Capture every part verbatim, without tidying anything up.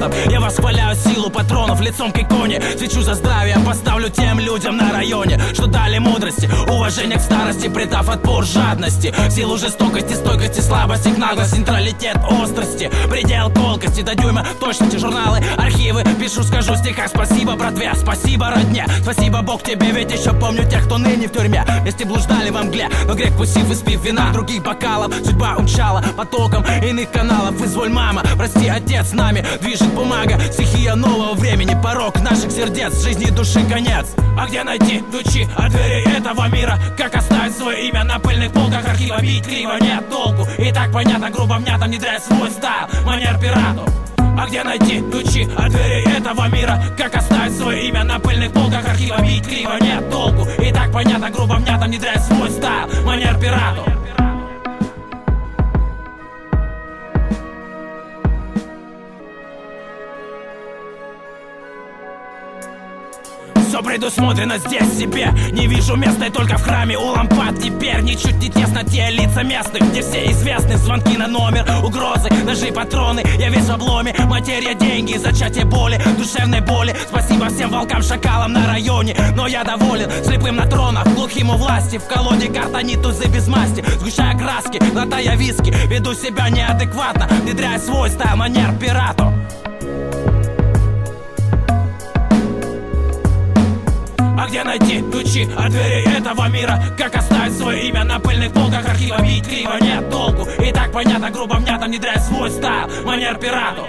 снарядов. Я восхваляю силу патронов лицом к иконе. Свечу за здравие поставлю тем людям на районе, что дали мудрости, уважение к старости, придав отпор жадности, силу жестокости, стойкости, слабости, наглость, нейтралитет, острости, предел колкости, до дюйма точности, журналы, архивы. Пишу, скажу в стихах спасибо, братве, спасибо, родне, спасибо, Бог тебе, ведь еще помню тех, кто ныне в тюрьме. Вместе блуждали во мгле, но грех вкусив и спив вина других бокалов, судьба умчала потоком иных каналов. Изволь, мама, прости, отец, нами движет бумага, стихия нового времени, порог наших сердец, жизни и души конец. А где найти ключи от дверей этого мира? Как оставить свое имя на пыльных полках архива? Бить криво нет толку, и так понятно, грубо внятно, внедряя свой стайл, манер пирату. А где найти ключи от дверей этого мира? Как оставить свое имя на пыльных полках архива? Бить криво нет толку, и так понятно, грубо внятно, внедряя свой стайл, манер пирату. Все предусмотрено здесь себе. Не вижу места и только в храме у лампад. Теперь ничуть не тесно те лица местных, где все известны. Звонки на номер, угрозы, ножи, патроны. Я весь в обломе, материя, деньги, зачатие боли, душевной боли. Спасибо всем волкам, шакалам на районе, но я доволен слепым на тронах, глухим у власти. В колоде карт они тузы без масти, сгущая краски, глотая виски. Веду себя неадекватно, внедряя свой стайл, манер пирату. А где найти ключи от дверей этого мира? Как оставить свое имя на пыльных полках архива? Бить криво нет толку, и так понятно, грубо внятно, внедряя свой стайл, манер пирату.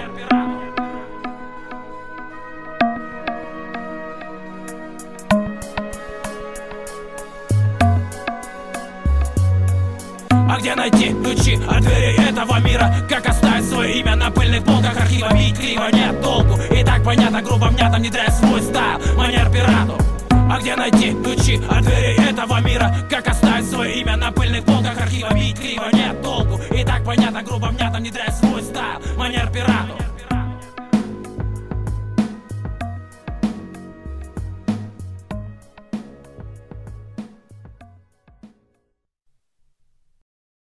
А где найти ключи от дверей этого мира? Как оставить свое имя на пыльных полках архива? Бить криво нет толку, и так понятно, грубо внятно, внедряя свой стайл, манер пирату. А где найти ключи от дверей этого мира? Как оставить свое имя на пыльных полках архива? Бить криво нет толку, и так понятно, грубо внятно, внедряя свой стайл, манер пирату.